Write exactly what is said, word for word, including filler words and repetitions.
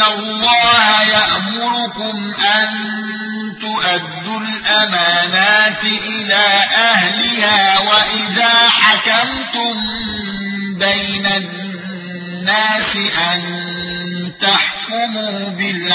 الله يأمركم أن تؤدوا الأمانات إلى أهلها وإذا حكمتم بين الناس أن تحكموا بالعدل